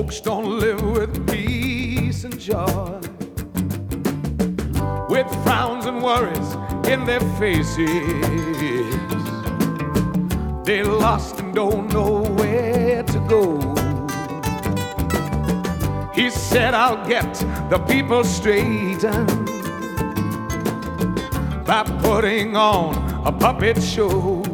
Folks don't live with peace and joy, with frowns and worries in their faces. They're lost and don't know where to go. He said, I'll get the people straightened by putting on a puppet show.